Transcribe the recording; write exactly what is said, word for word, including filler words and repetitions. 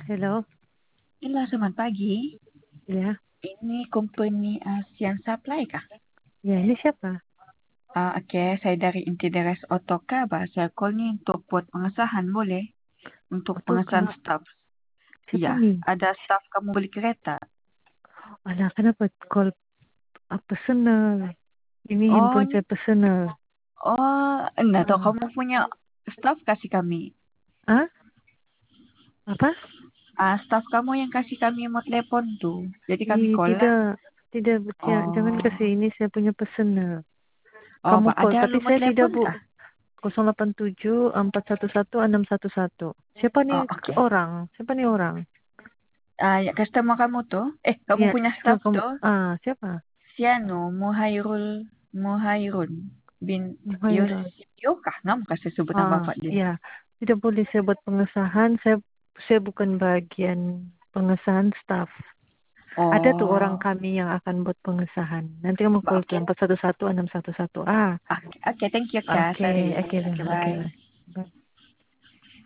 Hello? Hello, selamat pagi. Ya, Ini company Asian Supply kah? ya ini siapa? Ah, Okey, saya dari Intideres Autocar. Saya call ni untuk buat pengesahan, boleh? Untuk Betul pengesahan Kak. staff. Siapa Ya, nih? ada staff kamu beli kereta. Alah, kenapa call ah, personal? Ini Oh, handphone ni. saya personal. Oh, enggak tahu Ah, kamu punya staff kasih kami. ah? Apa? Ah, staff kamu yang kasih kami mau telepon tu. Jadi kami Ih, call lah. tidak. Tidak, ya, jangan Oh. kasih ini saya punya personal. Oh, Kamu Pak, call, ada tapi nomor saya tidak telepon bu. kah? nol delapan tujuh empat satu satu enam satu satu. Siapa nih Oh, okey. orang? Siapa nih orang? Ah, ya, customer kamu tu. Eh, kamu Ya, punya cuma staff kamu. tu. Ah, siapa? Siano Muhairul Muhairun bin Muhairan. Yosio kah? Ngam kasih sebut nama Ah, bapak dia. ya. Tidak boleh saya buat pengesahan. Saya saya bukan bagian pengesahan staff. Ada tuh orang Oh, kami yang akan buat pengesahan. Nanti kamu Mbak, call ke okey. empat satu satu enam satu satu. Ah, Okey, okay, thank you, Kak. oke, Sorry. oke, Okay, oke. bye.